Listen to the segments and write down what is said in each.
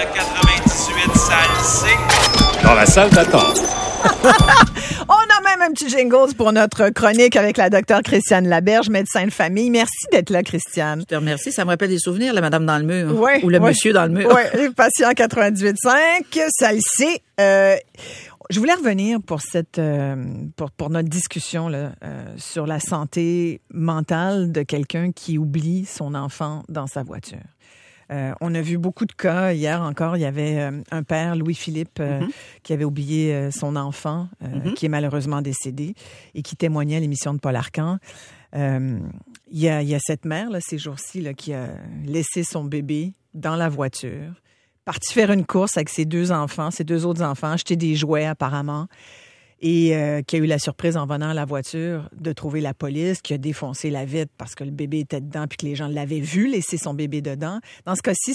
98, salle C. Dans la salle d'attente. On a même un petit jingle pour notre chronique avec la docteure Christiane Laberge, médecin de famille. Merci d'être là, Christiane. Je te remercie. Ça me rappelle des souvenirs, la madame dans le mur. Ouais, ou le monsieur dans le mur. Oui, les patients 98.5, salle C. Je voulais revenir pour pour notre discussion là, sur la santé mentale de quelqu'un qui oublie son enfant dans sa voiture. On a vu beaucoup de cas. Hier encore, il y avait un père, Louis-Philippe, qui avait oublié son enfant, qui est malheureusement décédé et qui témoignait à l'émission de Paul Arcand. Il y a cette mère, là, ces jours-ci, là, qui a laissé son bébé dans la voiture, parti faire une course avec ses deux autres enfants, acheter des jouets apparemment, et qui a eu la surprise en venant à la voiture de trouver la police, qui a défoncé la vitre parce que le bébé était dedans puis que les gens l'avaient vu laisser son bébé dedans. Dans ce cas-ci,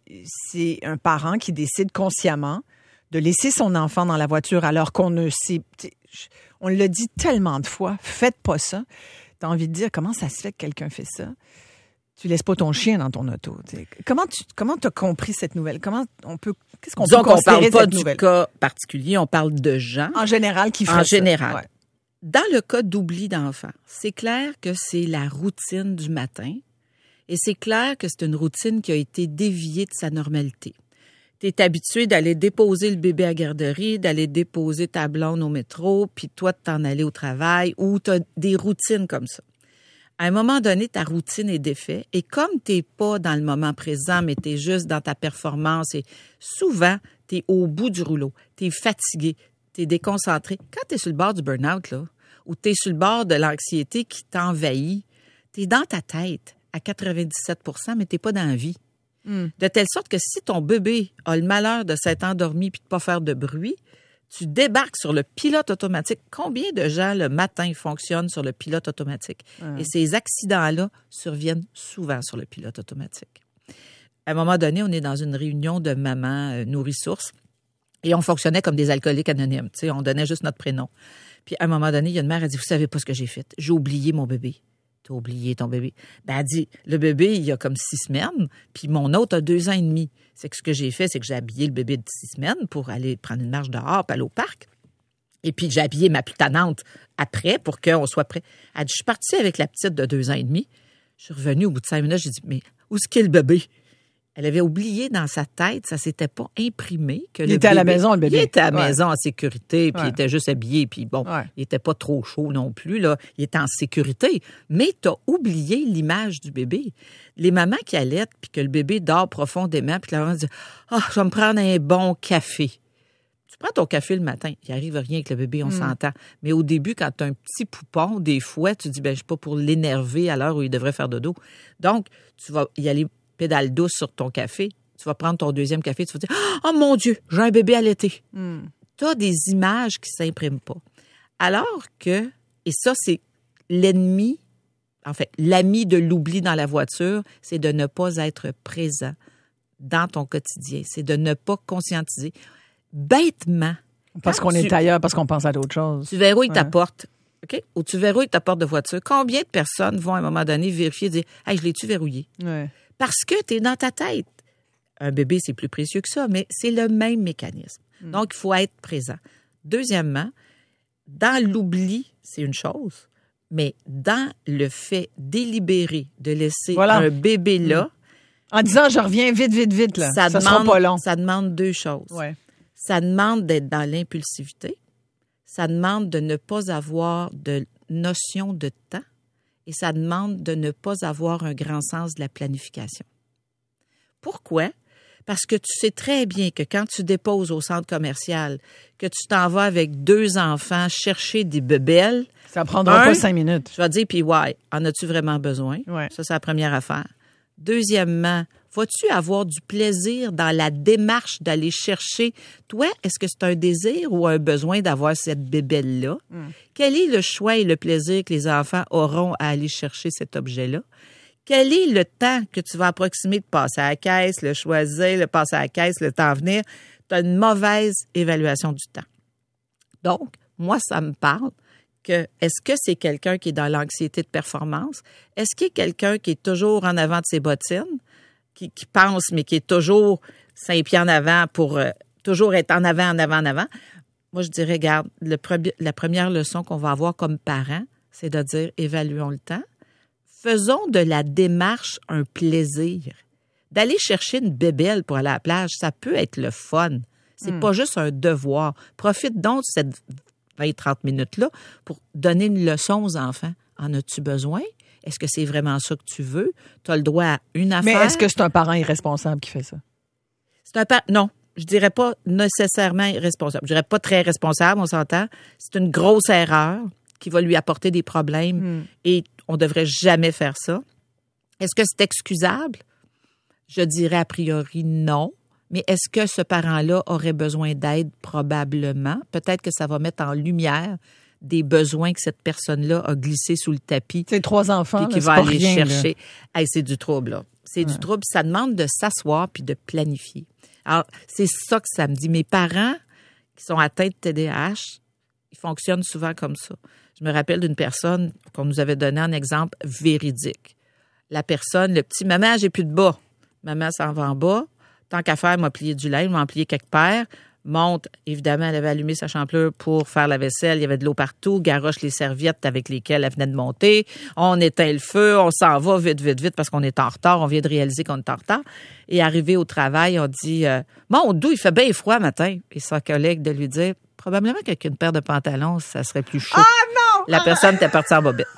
c'est un parent qui décide consciemment de laisser son enfant dans la voiture alors qu'on ne sait... On l'a dit tellement de fois, faites pas ça. T'as envie de dire, comment ça se fait que quelqu'un fait ça? Tu laisses pas ton chien dans ton auto. T'sais. Comment t'as compris cette nouvelle? Qu'est-ce qu'on peut considérer de cette nouvelle? On parle pas du cas particulier, on parle de gens. En général, qui font ça. En général. Ouais. Dans le cas d'oubli d'enfant, c'est clair que c'est la routine du matin et c'est clair que c'est une routine qui a été déviée de sa normalité. Tu es habitué d'aller déposer le bébé à la garderie, d'aller déposer ta blonde au métro, puis toi de t'en aller au travail, ou tu as des routines comme ça. À un moment donné, ta routine est défaite et comme tu n'es pas dans le moment présent, mais tu es juste dans ta performance et souvent, tu es au bout du rouleau, tu es fatigué, tu es déconcentré. Quand tu es sur le bord du burn-out, là, ou tu es sur le bord de l'anxiété qui t'envahit, tu es dans ta tête à 97 % mais tu n'es pas dans la vie. De telle sorte que si ton bébé a le malheur de s'être endormi puis de ne pas faire de bruit, tu débarques sur le pilote automatique. Combien de gens le matin fonctionnent sur le pilote automatique? Et ces accidents-là surviennent souvent sur le pilote automatique. À un moment donné, on est dans une réunion de mamans nourrices et on fonctionnait comme des alcooliques anonymes. Tu sais, on donnait juste notre prénom. Puis à un moment donné, il y a une mère, elle dit, vous savez pas ce que j'ai fait. J'ai oublié mon bébé. T'as oublié ton bébé. Ben, elle dit, le bébé, il a comme 6 semaines, puis mon autre a 2 ans et demi. C'est que ce que j'ai fait, c'est que j'ai habillé le bébé de 6 semaines pour aller prendre une marche dehors, puis aller au parc. Et puis, j'ai habillé ma plus tannante après pour qu'on soit prêt. Elle dit, je suis partie avec la petite de 2 ans et demi. Je suis revenue au bout de 5 minutes, j'ai dit, mais où est-ce qu'est le bébé? Elle avait oublié dans sa tête, ça s'était pas imprimé que le bébé... Il était à la maison, le bébé. Il était à la maison en sécurité, puis il était juste habillé, puis bon, il était pas trop chaud non plus, là. Il était en sécurité. Mais t'as oublié l'image du bébé. Les mamans qui allaitent, puis que le bébé dort profondément, puis la maman dit « Ah, je vais me prendre un bon café. » Tu prends ton café le matin, il arrive rien avec le bébé, on s'entend. Mais au début, quand tu as un petit poupon, des fois, tu dis « Ben, je suis pas pour l'énerver à l'heure où il devrait faire dodo. » Donc, tu vas y aller pédale douce sur ton café, tu vas prendre ton deuxième café, tu vas dire « Oh mon Dieu, j'ai un bébé allaité. » Tu as des images qui ne s'impriment pas. Alors que, et ça, c'est l'ennemi, en fait, l'ami de l'oubli dans la voiture, c'est de ne pas être présent dans ton quotidien. C'est de ne pas conscientiser. Bêtement. Parce qu'on est ailleurs, parce qu'on pense à d'autres choses. Tu verrouilles ta porte. OK? Ou tu verrouilles ta porte de voiture. Combien de personnes vont à un moment donné vérifier et dire « Hey, je l'ai-tu verrouillé? » Parce que tu es dans ta tête. Un bébé, c'est plus précieux que ça, mais c'est le même mécanisme. Donc, il faut être présent. Deuxièmement, dans l'oubli, c'est une chose, mais dans le fait délibéré de laisser un bébé là... En disant, je reviens vite, là. Ça sera pas long. Ça demande 2 choses. Ouais. Ça demande d'être dans l'impulsivité. Ça demande de ne pas avoir de notion de temps. Et ça demande de ne pas avoir un grand sens de la planification. Pourquoi? Parce que tu sais très bien que quand tu déposes au centre commercial, que tu t'en vas avec 2 enfants chercher des bébelles... Ça prendra pas 5 minutes. Je vais te dire, puis ouais, en as-tu vraiment besoin? Ouais. Ça, c'est la première affaire. Deuxièmement, vas-tu avoir du plaisir dans la démarche d'aller chercher? Toi, est-ce que c'est un désir ou un besoin d'avoir cette bébelle-là? Quel est le choix et le plaisir que les enfants auront à aller chercher cet objet-là? Quel est le temps que tu vas approximer de passer à la caisse, le choisir, le passer à la caisse, le temps à venir? Tu as une mauvaise évaluation du temps. Donc, moi, ça me parle que est-ce que c'est quelqu'un qui est dans l'anxiété de performance? Est-ce qu'il y a quelqu'un qui est toujours en avant de ses bottines? qui pense, mais qui est toujours 5 pieds en avant pour toujours être en avant. Moi, je dirais, regarde, la première leçon qu'on va avoir comme parents, c'est de dire, évaluons le temps. Faisons de la démarche un plaisir. D'aller chercher une bébelle pour aller à la plage, ça peut être le fun. C'est pas juste un devoir. Profite donc de cette 20-30 minutes-là pour donner une leçon aux enfants. En as-tu besoin? Est-ce que c'est vraiment ça que tu veux? Tu as le droit à une affaire. Mais est-ce que c'est un parent irresponsable qui fait ça? Non, je dirais pas nécessairement irresponsable. Je dirais pas très responsable, on s'entend. C'est une grosse erreur qui va lui apporter des problèmes et on devrait jamais faire ça. Est-ce que c'est excusable? Je dirais a priori non. Mais est-ce que ce parent-là aurait besoin d'aide? Probablement. Peut-être que ça va mettre en lumière des besoins que cette personne-là a glissés sous le tapis. C'est 3 enfants, puis qui va aller chercher. Hey, c'est du trouble, là. C'est du trouble. Ça demande de s'asseoir puis de planifier. Alors, c'est ça que ça me dit. Mes parents qui sont atteints de TDAH, ils fonctionnent souvent comme ça. Je me rappelle d'une personne qu'on nous avait donné un exemple véridique. La personne, le petit « Maman, j'ai plus de bas. » Maman s'en va en bas. Tant qu'à faire, m'a plié du linge, m'a plié quelque paires. Monte, évidemment, elle avait allumé sa champlure pour faire la vaisselle. Il y avait de l'eau partout. Garoche les serviettes avec lesquelles elle venait de monter. On éteint le feu. On s'en va vite parce qu'on est en retard. On vient de réaliser qu'on est en retard. Et arrivé au travail, on dit « Mon doux, il fait bien froid matin. » Et sa collègue de lui dire « Probablement qu'avec une paire de pantalons, ça serait plus chaud. » Ah non! La personne était partie en bobette.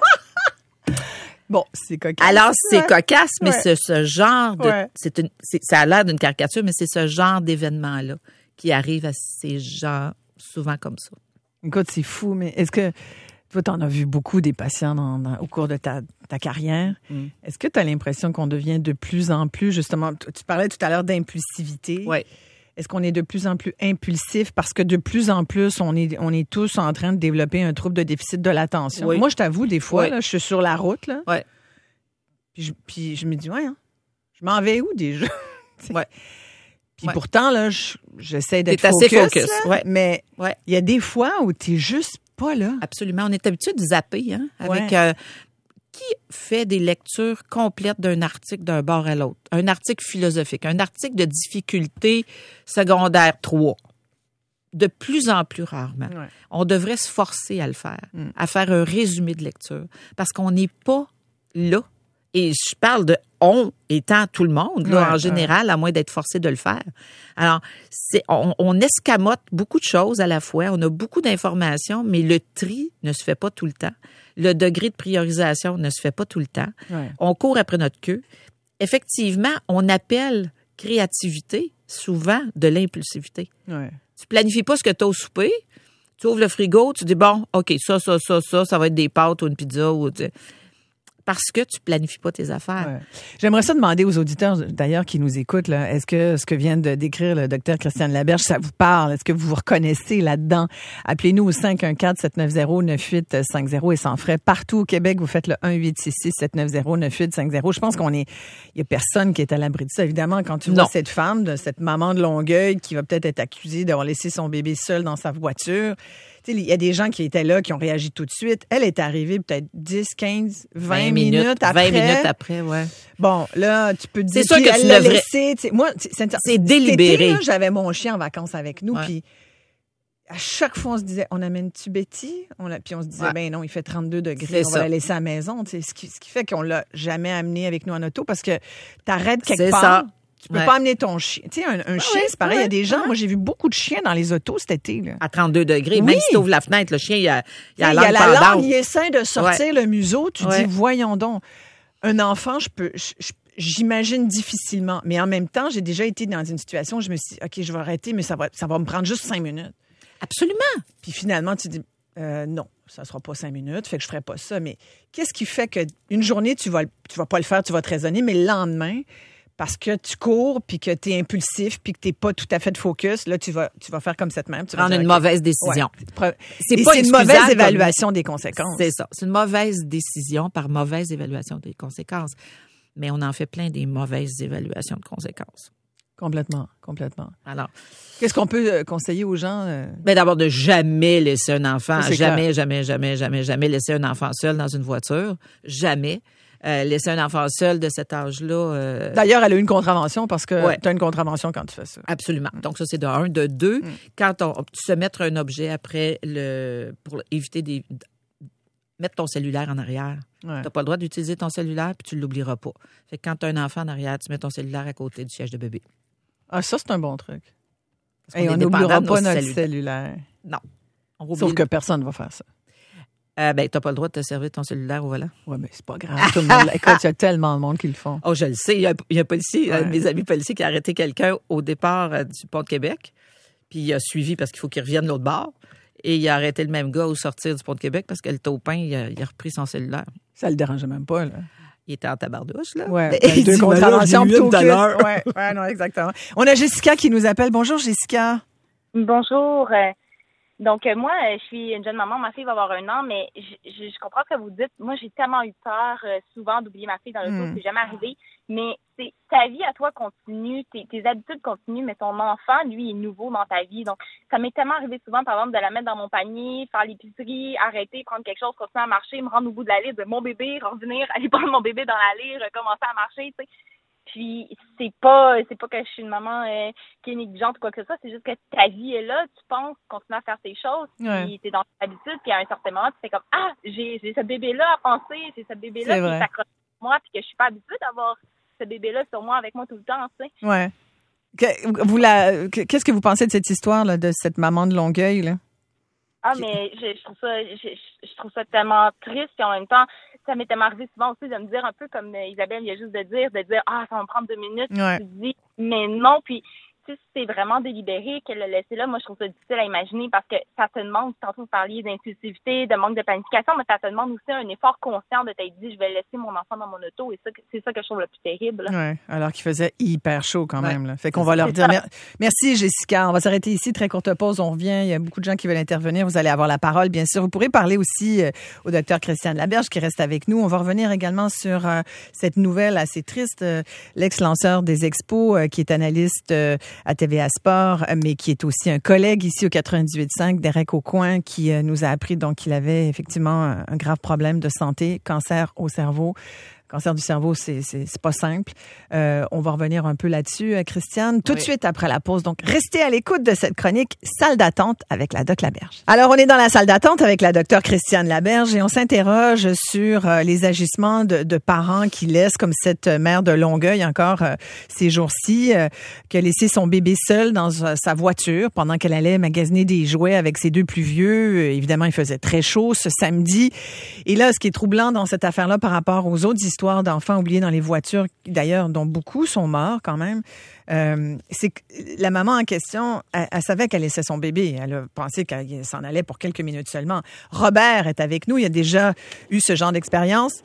Bon, c'est cocasse. Alors, c'est cocasse, mais c'est ce genre de... Ouais. Ça a l'air d'une caricature, mais c'est ce genre d'événement-là qui arrive à ces gens souvent comme ça. Écoute, c'est fou, mais est-ce que toi, tu en as vu beaucoup des patients au cours de ta carrière? Est-ce que tu as l'impression qu'on devient de plus en plus, justement, tu parlais tout à l'heure d'impulsivité. Oui. Est-ce qu'on est de plus en plus impulsif parce que de plus en plus, on est tous en train de développer un trouble de déficit de l'attention? Oui. Moi, je t'avoue, des fois, Oui. là, je suis sur la route, là, Ouais. puis je me dis, ouais, hein, je m'en vais où déjà? Ouais. Puis Ouais. pourtant, là, j'essaie d'être T'es assez focus, focus, là, ouais. mais Ouais. il y a des fois où t'es juste pas là. Absolument. On est habitué de zapper, hein, avec... Ouais. Qui fait des lectures complètes d'un article d'un bord à l'autre? Un article philosophique, un article de difficulté secondaire 3. De plus en plus rarement. Ouais. On devrait se forcer à le faire, à faire un résumé de lecture, parce qu'on n'est pas là. Et je parle de on étant tout le monde, là, Ouais, en général, à moins d'être forcé de le faire. Alors, on escamote beaucoup de choses à la fois, on a beaucoup d'informations, mais le tri ne se fait pas tout le temps. Le degré de priorisation ne se fait pas tout le temps. Ouais. On court après notre queue. Effectivement, on appelle créativité souvent de l'impulsivité. Ouais. Tu planifies pas ce que tu as au souper, tu ouvres le frigo, tu dis bon, OK, ça va être des pâtes ou une pizza ou parce que tu planifies pas tes affaires. Ouais. J'aimerais ça demander aux auditeurs, d'ailleurs, qui nous écoutent, là, est-ce que ce que vient de décrire le docteur Christiane Laberge, ça vous parle? Est-ce que vous vous reconnaissez là-dedans? Appelez-nous au 514-790-9850 et sans frais. Partout au Québec, vous faites le 1-866-790-9850. Je pense il y a personne qui est à l'abri de ça. Évidemment, quand tu vois cette femme, cette maman de Longueuil qui va peut-être être accusée d'avoir laissé son bébé seul dans sa voiture, tu sais, il y a des gens qui étaient là, qui ont réagi tout de suite. Elle est arrivée peut-être 10, 15, 20 minutes après. 20 minutes après, ouais. Bon, là, tu peux te dire C'est sûr que elle tu l'a devrais... laissé. Moi, c'est délibéré. Cet été, là, j'avais mon chien en vacances avec nous, Ouais. puis à chaque fois, on se disait, on amène-tu Betty? Puis on se disait, ben non, il fait 32 degrés, on va la laisser à la maison. Tu sais, ce qui fait qu'on l'a jamais amené avec nous en auto parce que t'arrêtes quelque part. Ça. Tu peux pas amener ton chien. Tu sais, un chien, c'est pareil. Il y a des gens, moi, j'ai vu beaucoup de chiens dans les autos cet été. Là. À 32 degrés. Oui. Même si tu ouvres la fenêtre, le chien, il a la la langue pendante. langue, il essaie de sortir le museau. Tu dis, voyons donc. Un enfant, j'imagine difficilement. Mais en même temps, j'ai déjà été dans une situation où je me suis dit, OK, je vais arrêter, mais ça va me prendre juste 5 minutes. Absolument. Puis finalement, tu dis, non, ça ne sera pas 5 minutes, fait que je ferai pas ça. Mais qu'est-ce qui fait qu'une journée, tu vas pas le faire, tu vas te raisonner, mais le lendemain, parce que tu cours, puis que tu es impulsif, puis que tu n'es pas tout à fait de focus, là, tu vas faire comme cette même. Tu vas Prendre dire, une mauvaise décision. Ouais. C'est une mauvaise évaluation des conséquences. C'est ça. C'est une mauvaise décision par mauvaise évaluation des conséquences. Mais on en fait plein des mauvaises évaluations de conséquences. Complètement. Alors, qu'est-ce qu'on peut conseiller aux gens? Ben d'abord, de jamais laisser un enfant, Ça, c'est jamais laisser un enfant seul dans une voiture. Jamais. laisser un enfant seul de cet âge-là. D'ailleurs, elle a eu une contravention parce que tu as une contravention quand tu fais ça. Absolument. Donc, ça, c'est de un. De deux, quand se mettre un objet après pour éviter mettre ton cellulaire en arrière. Ouais. Tu n'as pas le droit d'utiliser ton cellulaire puis tu ne l'oublieras pas. Fait que quand tu as un enfant en arrière, tu mets ton cellulaire à côté du siège de bébé. Ah, ça, c'est un bon truc. Et on n'oubliera pas notre cellulaire. Non. Sauf que personne ne va faire ça. Tu n'as pas le droit de te servir ton cellulaire au volant. Oui, mais c'est pas grave. Tout le monde, écoute, il y a tellement de monde qui le font. Oh, je le sais. Il y a un policier, un de mes amis policiers qui a arrêté quelqu'un au départ du pont de Québec. Puis il a suivi parce qu'il faut qu'il revienne de l'autre bord. Et il a arrêté le même gars au sortir du pont de Québec parce que le taupin, il a repris son cellulaire. Ça le dérangeait même pas, là. Il était en tabardouche, là. Ouais. Et deux contraventions tout à l'heure. Ouais, non, exactement. On a Jessica qui nous appelle. Bonjour, Jessica. Bonjour. Donc, moi, je suis une jeune maman. Ma fille va avoir 1 an, mais je comprends ce que vous dites. Moi, j'ai tellement eu peur souvent d'oublier ma fille dans le dos. C'est jamais arrivé. Mais ta vie à toi continue, tes habitudes continuent, mais ton enfant, lui, est nouveau dans ta vie. Donc, ça m'est tellement arrivé souvent, par exemple, de la mettre dans mon panier, faire l'épicerie, arrêter, prendre quelque chose, continuer à marcher, me rendre au bout de la liste de mon bébé, revenir, aller prendre mon bébé dans l'allée, recommencer à marcher, tu sais. Puis, c'est pas que je suis une maman qui est négligente ou quoi que ce soit, c'est juste que ta vie est là, tu penses continuer à faire tes choses, puis t'es dans tes habitudes, puis à un certain moment, tu fais comme, j'ai ce bébé-là à penser, j'ai ce bébé-là qui s'accroche sur moi, puis que je suis pas habituée d'avoir ce bébé-là sur moi, avec moi tout le temps, tu sais. Ouais. Qu'est-ce que vous pensez de cette histoire, là, de cette maman de Longueuil, là? Mais je trouve ça tellement triste, et en même temps, ça m'est tellement arrivé souvent aussi de me dire un peu comme Isabelle vient juste de dire, ça va me prendre 2 minutes. Ouais. Tu te dis, mais non, puis tu sais, c'est vraiment délibéré qu'elle l'a laissé là. Moi, je trouve ça difficile à imaginer parce que ça te demande, tantôt vous parliez d'impulsivité, de manque de planification, mais ça te demande aussi un effort conscient de t'être dit, je vais laisser mon enfant dans mon auto, et c'est ça que je trouve le plus terrible. Oui, alors qu'il faisait hyper chaud quand même. Là. Fait qu'on va leur dire merci Jessica. On va s'arrêter ici, très courte pause, on revient. Il y a beaucoup de gens qui veulent intervenir. Vous allez avoir la parole, bien sûr. Vous pourrez parler aussi au docteur Christiane Laberge qui reste avec nous. On va revenir également sur cette nouvelle assez triste, l'ex-lanceur des Expos qui est analyste à TVA Sport, mais qui est aussi un collègue ici au 98.5, Derek Aucoin, qui nous a appris donc qu'il avait effectivement un grave problème de santé, cancer au cerveau. Cancer du cerveau, c'est pas simple. On va revenir un peu là-dessus, Christiane, tout de suite après la pause. Donc, restez à l'écoute de cette chronique Salle d'attente avec la Doc Laberge. Alors, on est dans la salle d'attente avec la docteure Christiane Laberge et on s'interroge sur les agissements de parents qui laissent, comme cette mère de Longueuil encore ces jours-ci, qui a laissé son bébé seul dans sa voiture pendant qu'elle allait magasiner des jouets avec ses 2 plus vieux. Évidemment, il faisait très chaud ce samedi. Et là, ce qui est troublant dans cette affaire-là par rapport aux autres histoires d'enfants oubliés dans les voitures, d'ailleurs, dont beaucoup sont morts quand même, c'est que la maman en question, elle savait qu'elle laissait son bébé. Elle a pensé qu'elle s'en allait pour quelques minutes seulement. Robert est avec nous. Il a déjà eu ce genre d'expérience.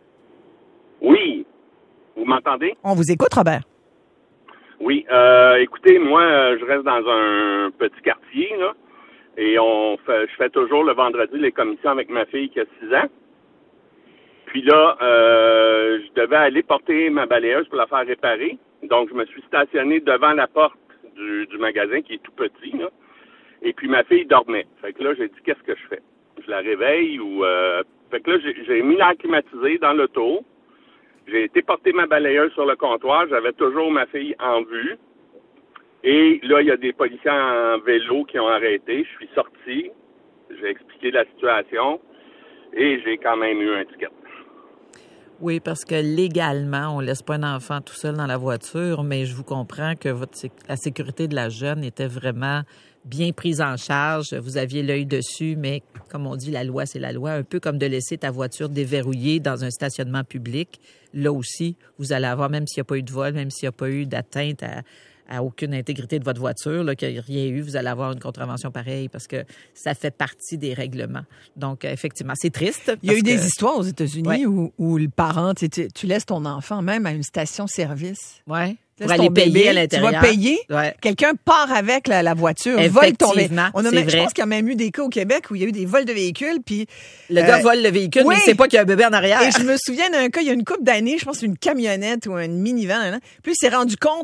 Oui. Vous m'entendez? On vous écoute, Robert. Oui. Écoutez, moi, je reste dans un petit quartier, là, et je fais toujours le vendredi les commissions avec ma fille qui a 6 ans. Puis là, je devais aller porter ma balayeuse pour la faire réparer. Donc, je me suis stationné devant la porte du magasin qui est tout petit, là. Et puis, ma fille dormait. Fait que là, j'ai dit, qu'est-ce que je fais? Je la réveille ou... Fait que là, j'ai mis l'air climatisé dans l'auto. J'ai été porter ma balayeuse sur le comptoir. J'avais toujours ma fille en vue. Et là, il y a des policiers en vélo qui ont arrêté. Je suis sorti. J'ai expliqué la situation. Et j'ai quand même eu un ticket. Oui, parce que légalement, on laisse pas un enfant tout seul dans la voiture, mais je vous comprends que la sécurité de la jeune était vraiment bien prise en charge. Vous aviez l'œil dessus, mais comme on dit, la loi, c'est la loi. Un peu comme de laisser ta voiture déverrouillée dans un stationnement public. Là aussi, vous allez avoir, même s'il n'y a pas eu de vol, même s'il n'y a pas eu d'atteinte à aucune intégrité de votre voiture, là, qu'il n'y a rien eu, vous allez avoir une contravention pareille parce que ça fait partie des règlements. Donc, effectivement, c'est triste. Il y a eu des histoires aux États-Unis où le parent, tu laisses ton enfant même à une station-service. Oui. Pour aller payer à l'intérieur. Tu vas payer. Ouais. Quelqu'un part avec la voiture, vole ton véhicule. Je pense qu'il y a même eu des cas au Québec où il y a eu des vols de véhicules. Puis le gars vole le véhicule, mais il ne sait pas qu'il y a un bébé en arrière. Et je me souviens d'un cas, il y a une couple d'années, je pense une camionnette ou une minivan. Puis il s'est rendu compte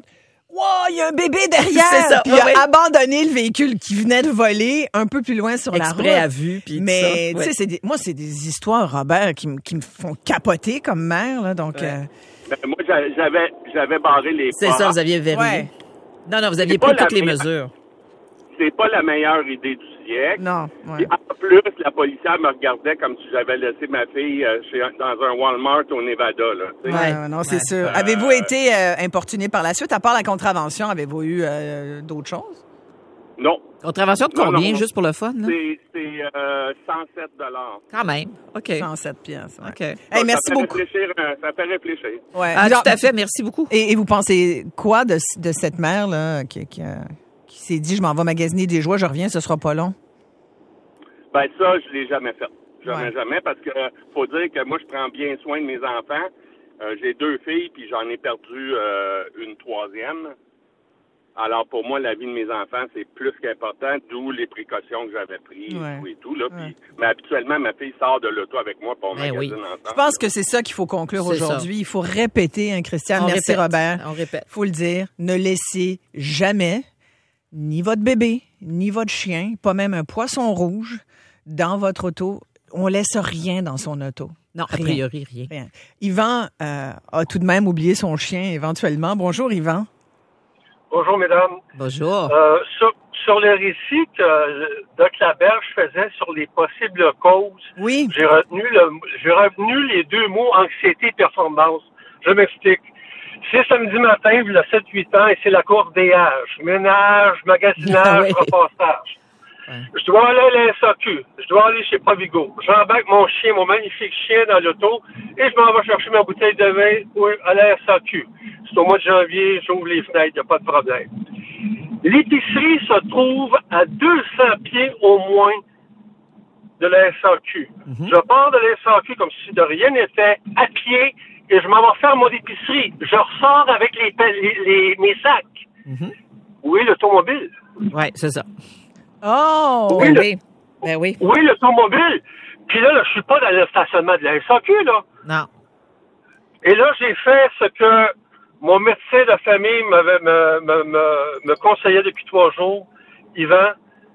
wow, il y a un bébé derrière. C'est ça, Puis il a ouais. abandonné le véhicule qui venait de voler un peu plus loin sur Exprès la route. à vue, puis tout Mais, ça. tu sais, c'est des histoires, Robert, qui me font capoter comme mère, là. Donc, Moi, j'avais barré les C'est portes. ça, vous aviez verrouillé. ouais. Non, vous aviez C'est pas pris la toutes les meilleure. mesures. C'est pas la meilleure idée du siècle. Non, ouais. Puis en plus, la policière me regardait comme si j'avais laissé ma fille dans un Walmart au Nevada. Là, tu sais. Ouais, non, c'est sûr. Euh, Avez-vous été importuné par la suite? À part la contravention, avez-vous eu d'autres choses? Non, Contravention de Non, combien, non. juste pour le fun? Là? c'est 107 $. Quand même. OK. 107 pièces. Ouais. OK. Hey, merci ça fait beaucoup. Ça fait réfléchir. Ouais. Ah, Genre- tout à fait. Merci beaucoup. Et vous pensez quoi de cette mère-là qui s'est dit, je m'en vais magasiner des jouets, je reviens, ce sera pas long? Ben ça, je l'ai jamais fait. Ouais. Jamais, parce que faut dire que moi, je prends bien soin de mes enfants. J'ai 2 filles, puis j'en ai perdu une 3e. Alors, pour moi, la vie de mes enfants, c'est plus qu'important, d'où les précautions que j'avais prises Ouais. et tout. Là. Ouais. Puis, mais habituellement, ma fille sort de l'auto avec moi pour Ben magasiner oui. ensemble. Je pense que c'est ça qu'il faut conclure C'est aujourd'hui. Il faut répéter, hein, Christian. On Merci, répète. Robert. On répète. Faut le dire. Ne laissez jamais ni votre bébé, ni votre chien, pas même un poisson rouge dans votre auto. On laisse rien dans son auto. Non, a Rien. priori, rien. Rien. Yvan a tout de même oublié son chien éventuellement. Bonjour, Yvan. Bonjour, mesdames. Bonjour. Sur le récit que Doc Laberge faisait sur les possibles causes, Oui. j'ai retenu les 2 mots anxiété et performance. Je m'explique. C'est samedi matin, il y a 7-8 ans, et c'est la cour des âges. Ménage, magasinage, Oui. repassage. Ouais. Je dois aller à la SAQ. Je dois aller chez Provigo. J'embarque mon chien, mon magnifique chien dans l'auto, et je m'en vais chercher ma bouteille de vin à la SAQ. C'est au mois de janvier, j'ouvre les fenêtres, il n'y a pas de problème. L'épicerie se trouve à 200 pieds au moins de la SAQ. Je pars de la SAQ comme si de rien n'était, à pied, et je m'en vais faire mon épicerie. Je ressors avec mes sacs. Où est l'automobile? Oui, c'est ça. Oh! Oui, Ben oui. Ben oui. Oui, l'automobile. Puis là, je suis pas dans le stationnement de la SAQ, là. Non. Et là, j'ai fait ce que mon médecin de famille me conseillait depuis 3 jours. Yvan,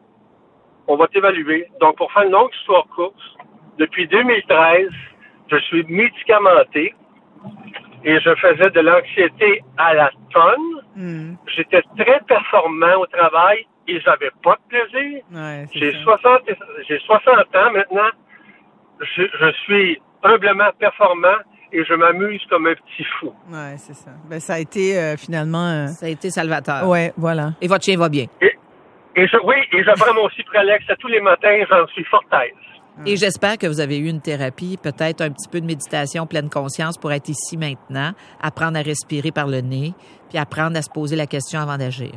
on va t'évaluer. Donc, pour faire une longue histoire courte, depuis 2013, je suis médicamenté et je faisais de l'anxiété à la tonne. J'étais très performant au travail et j'avais pas de plaisir. Ouais, c'est J'ai ça. 60 ans maintenant. Je suis humblement performant et je m'amuse comme un petit fou. Ouais, c'est ça. Ben, ça a été finalement. Ça a été salvateur. Ouais, voilà. Et votre chien va bien. Et je prends mon Cipralex à tous les matins, j'en suis fort à l'aise. Et j'espère que vous avez eu une thérapie, peut-être un petit peu de méditation pleine conscience pour être ici maintenant, apprendre à respirer par le nez, puis apprendre à se poser la question avant d'agir.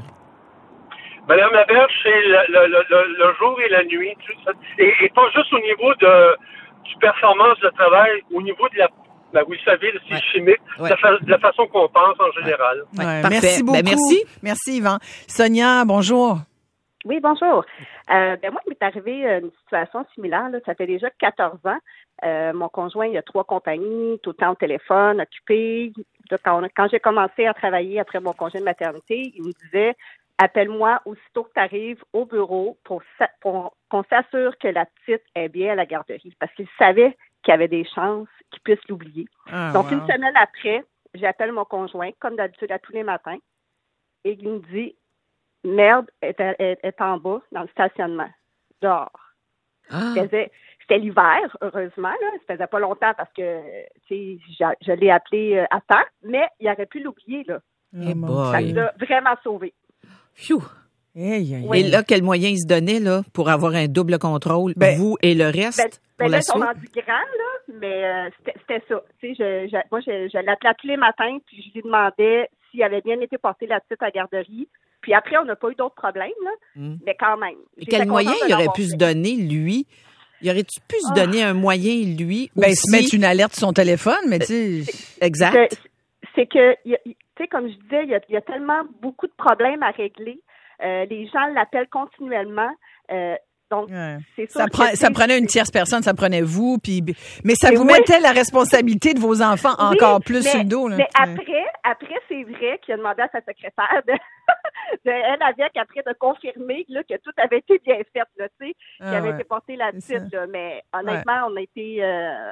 Madame Laberge, c'est le jour et la nuit. Et pas juste au niveau du performance de travail, au niveau de vous le savez, c'est Ouais. chimique, Ouais. de la façon qu'on pense en général. Ouais, Ouais, parfait. merci beaucoup. Ben, merci. Merci, Yvan. Sonia, bonjour. Oui, bonjour. Moi, il m'est arrivé une situation similaire. Là. Ça fait déjà 14 ans. Mon conjoint, il a 3 compagnies, tout le temps au téléphone, occupé. Quand j'ai commencé à travailler après mon congé de maternité, il me disait « Appelle-moi aussitôt que tu arrives au bureau pour qu'on s'assure que la petite est bien à la garderie. » Parce qu'il savait qu'il y avait des chances qu'il puisse l'oublier. Ah, Donc, wow. une semaine après, j'appelle mon conjoint, comme d'habitude, à tous les matins, et il me dit Merde est en bas dans le stationnement, dehors. Ah. C'était l'hiver, heureusement, là. Ça faisait pas longtemps parce que, tu sais, je l'ai appelé à temps, mais il aurait pu l'oublier, là. Eh mon Ça boy. nous a vraiment sauvés. Phew. Aïe, aïe, Et là, quel moyen il se donnait là, pour avoir un double contrôle, Ben, vous et le reste, pour là, la ils sont suite? rendus grands, là, mais c'était ça. Tu sais, moi, je l'appelais tous les matins, puis je lui demandais s'il avait bien été porté la petite à la garderie. Puis après, on n'a pas eu d'autres problèmes, là, mais quand même. Et J'étais quel moyen contente de il aurait l'avoir pu se fait. donner, lui? Il aurait-tu pu se donner un moyen, lui, Ben, aussi? se mettre une alerte sur son téléphone, mais tu sais. Exact. C'est que, tu sais, comme je disais, il y a tellement beaucoup de problèmes à régler. Les gens l'appellent continuellement. Donc, c'est sûr ça prenait une tierce personne, ça prenait vous, mais ça vous mettait la responsabilité de vos enfants encore plus sur le dos. Là. Mais après, c'est vrai qu'il a demandé à sa secrétaire elle avec, après, de confirmer là, que tout avait été bien fait, là, tu sais, qu'il avait été porté là-dessus. Là. Mais honnêtement, on a été...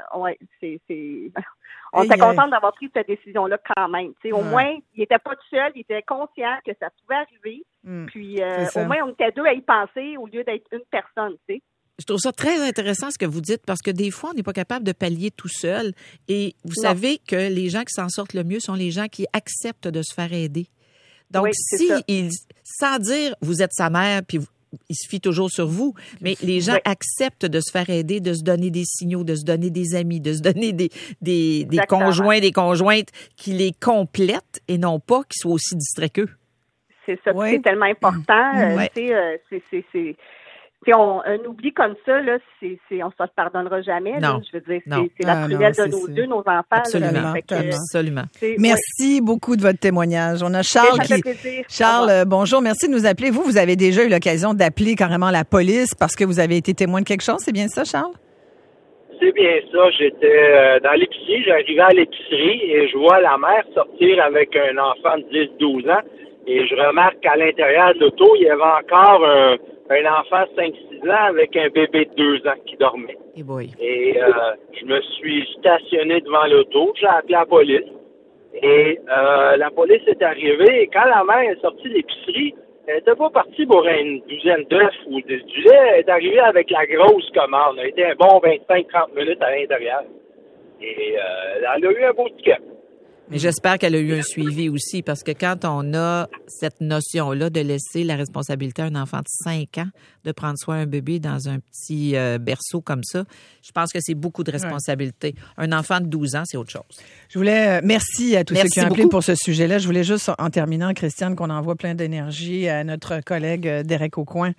on était contents d'avoir pris cette décision-là quand même. Tu sais, au moins, il était pas tout seul, il était conscient que ça pouvait arriver. Puis au moins, on était deux à y penser au lieu d'être une personne, tu sais. Je trouve ça très intéressant ce que vous dites parce que des fois, on n'est pas capable de pallier tout seul. Et vous savez que les gens qui s'en sortent le mieux sont les gens qui acceptent de se faire aider. Donc, sans dire vous êtes sa mère, puis il se fie toujours sur vous, mais les gens acceptent de se faire aider, de se donner des signaux, de se donner des amis, de se donner des conjoints, des conjointes qui les complètent et non pas qui soient aussi distraits qu'eux. C'est ça, c'est tellement important. Un oubli comme ça, là, on ne se pardonnera jamais. Non. Là, je veux dire, c'est la prunelle de nos deux, nos enfants. Absolument. Là, Absolument. Merci beaucoup de votre témoignage. On a Charles Charles, bonjour. Merci de nous appeler. Vous avez déjà eu l'occasion d'appeler carrément la police parce que vous avez été témoin de quelque chose. C'est bien ça, Charles? C'est bien ça. J'étais dans l'épicerie. J'arrivais à l'épicerie et je vois la mère sortir avec un enfant de 10-12 ans. Et je remarque qu'à l'intérieur de l'auto, il y avait encore un enfant de 5-6 ans avec un bébé de 2 ans qui dormait. Et je me suis stationné devant l'auto, j'ai appelé la police. Et la police est arrivée et quand la mère est sortie de l'épicerie, elle n'était pas partie pour une douzaine d'œufs ou du lait, elle est arrivée avec la grosse commande. Elle a été un bon 25-30 minutes à l'intérieur. Et elle a eu un beau ticket. Mais j'espère qu'elle a eu un suivi aussi, parce que quand on a cette notion-là de laisser la responsabilité à un enfant de 5 ans de prendre soin d'un bébé dans un petit berceau comme ça, je pense que c'est beaucoup de responsabilité. Un enfant de 12 ans, c'est autre chose. Je voulais merci à tous ceux qui ont appelé pour ce sujet-là. Je voulais juste, en terminant, Christiane, qu'on envoie plein d'énergie à notre collègue Derek Aucoin.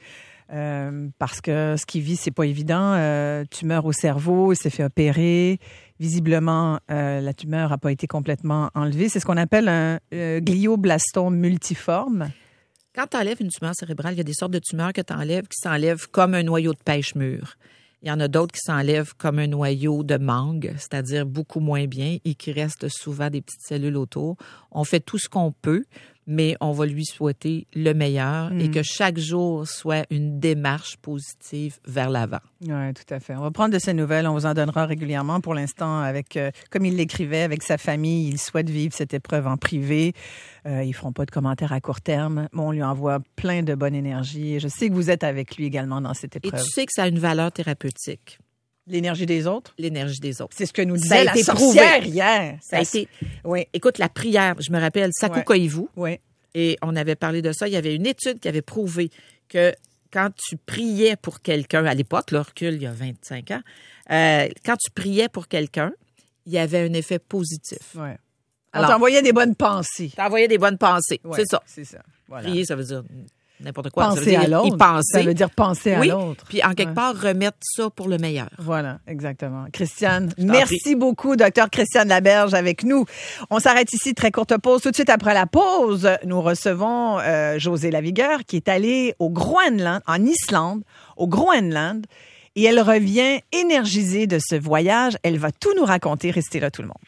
Parce que ce qu'il vit, c'est pas évident. Tumeur au cerveau, il s'est fait opérer. Visiblement, la tumeur n'a pas été complètement enlevée. C'est ce qu'on appelle un glioblastome multiforme. Quand tu enlèves une tumeur cérébrale, il y a des sortes de tumeurs que tu enlèves qui s'enlèvent comme un noyau de pêche mûr. Il y en a d'autres qui s'enlèvent comme un noyau de mangue, c'est-à-dire beaucoup moins bien, et qui restent souvent des petites cellules autour. On fait tout ce qu'on peut, mais on va lui souhaiter le meilleur et que chaque jour soit une démarche positive vers l'avant. Oui, tout à fait. On va prendre de ces nouvelles. On vous en donnera régulièrement. Pour l'instant, avec comme il l'écrivait, avec sa famille, il souhaite vivre cette épreuve en privé. Ils ne feront pas de commentaires à court terme. Mais on lui envoie plein de bonne énergie. Et je sais que vous êtes avec lui également dans cette épreuve. Et tu sais que ça a une valeur thérapeutique. L'énergie des autres? L'énergie des autres. C'est ce que nous disait la sorcière hier. Ça a été... Oui. Écoute, la prière, je me rappelle, Sakou Koivu. Oui. Et on avait parlé de ça. Il y avait une étude qui avait prouvé que quand tu priais pour quelqu'un, à l'époque, le recul, il y a 25 ans, quand tu priais pour quelqu'un, il y avait un effet positif. Oui. Alors, t'envoyais des bonnes pensées. T'envoyais des bonnes pensées, ouais, c'est ça. C'est ça. Voilà. Prier, ça veut dire n'importe quoi. Penser à l'autre. Ça veut dire penser à l'autre. Puis en quelque part, remettre ça pour le meilleur. Voilà, exactement. Christiane, merci beaucoup, Dr Christiane Laberge, avec nous. On s'arrête ici, très courte pause. Tout de suite après la pause, nous recevons Josée Lavigueur, qui est allée au Groenland, en Islande, au Groenland, et elle revient énergisée de ce voyage. Elle va tout nous raconter. Restez là, tout le monde.